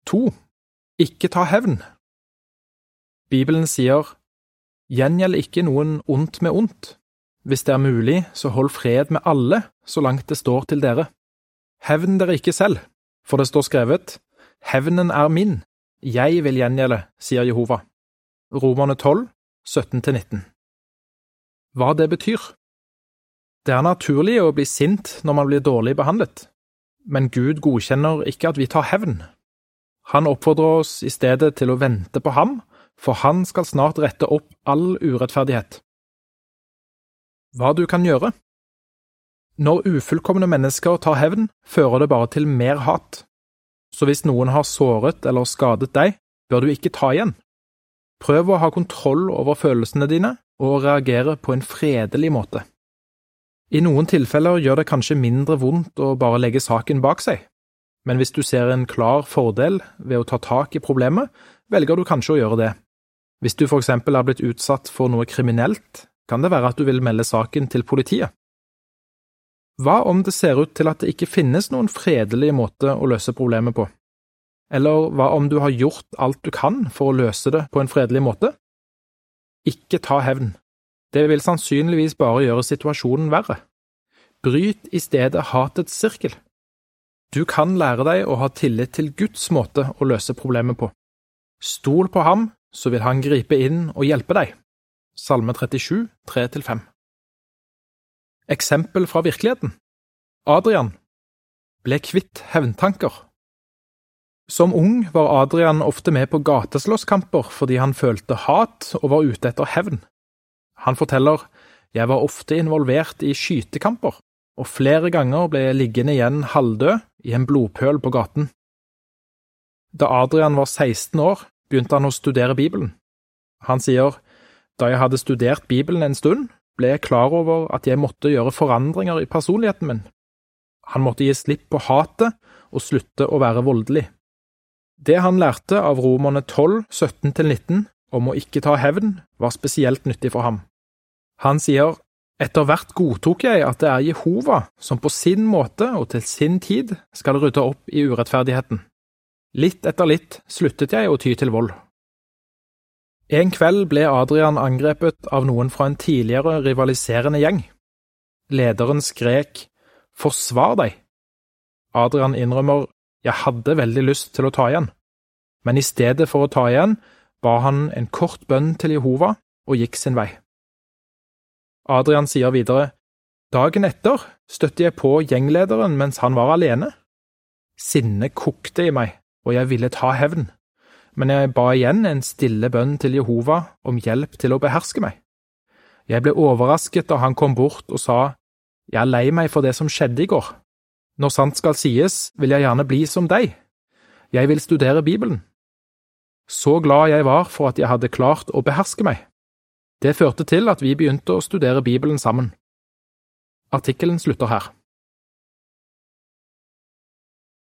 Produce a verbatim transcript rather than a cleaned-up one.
To. Ikke ta hevn. Bibelen sier, «Gjengjeld ikke noen ondt med ondt. Hvis det er mulig, så hold fred med alle, så langt det står til dere. Hevn dere ikke selv, for det står skrevet, «Hevnen er min, jeg vil gjengjelde», sier Jehova. Romerne tolv, sytten til nitten. Hva det betyr? Det er naturlig å bli sint når man blir dårlig behandlet, men Gud godkjenner ikke at vi tar hevn. Han oppfordrer oss i stedet til å vente på ham, for han skal snart rette opp all urettferdighet. Hva du kan gjøre? Når ufullkomne mennesker tar hevn, fører det bare til mer hat. Så hvis noen har såret eller skadet deg, bør du ikke ta igjen. Prøv å ha kontroll over følelsene dine og reagere på en fredelig måte. I noen tilfeller gjør det kanskje mindre vondt å bare legge saken bak seg, men hvis du ser en klar fordel ved å ta tak i problemet, velger du kanskje å gjøre det. Hvis du for eksempel er blitt utsatt for noe kriminelt, kan det være at du vil melde saken til politiet. Hva om det ser ut til at det ikke finnes noen fredelig måte å løse problemet på? Eller hva om du har gjort alt du kan for å løse det på en fredelig måte? Ikke ta hevn. Det vil sannsynligvis bare gjøre situasjonen verre. Bryt i stedet hatets sirkel. Du kan lære deg å ha tillit til Guds måte å løse problemet på. Stol på ham, så vil han gripe inn og hjelpe deg. Salme trettisju, tre til fem. Eksempel fra virkeligheten. Adrian ble kvitt hevntanker. Som ung var Adrian ofte med på gateslåsskamper fordi han følte hat og var ute etter hevn. Han forteller, «Jeg var ofte involvert i skytekamper, og flere ganger ble jeg liggende igjen halvdød i en blodpøl på gaten.» Da Adrian var seksten år, begynte han å studere Bibelen. Han sier, «Da jeg hadde studert Bibelen en stund, ble jeg klar over at jeg måtte gjøre forandringer i personligheten min. Han måtte gi slipp på hatet og slutte å være voldelig. Det han lærte av Romerne tolv, sytten til nitten om å ikke ta hevn, var spesielt nyttig for ham. Han sier, «Etter hvert godtok jeg at det er Jehova som på sin måte og til sin tid skal rydde opp i urettferdigheten. Litt etter litt sluttet jeg å ty til vold.» En kveld ble Adrian angrepet av noen fra en tidligere rivaliserende gjeng. Lederen skrek, «Forsvar deg!» Adrian innrømmer, «Jeg hadde veldig lyst til å ta igjen.» Men i stedet for å ta igjen, ba han en kort bønn til Jehova og gikk sin vei. Adrian sier videre, «Dagen etter støtte jeg på gjenglederen mens han var alene. Sinne kokte i meg, og jeg ville ta hevn. Men jeg ba igjen en stille bønn til Jehova om hjelp til å beherske meg. Jeg ble overrasket da han kom bort og sa, «Jeg er lei meg for det som skjedde i går. Når sant skal sies, vil jeg gjerne bli som deg. Jeg vil studere Bibelen.» Så glad jeg var for at jeg hadde klart å beherske meg. Det førte til at vi begynte å studere Bibelen sammen. Artikkelen slutter her.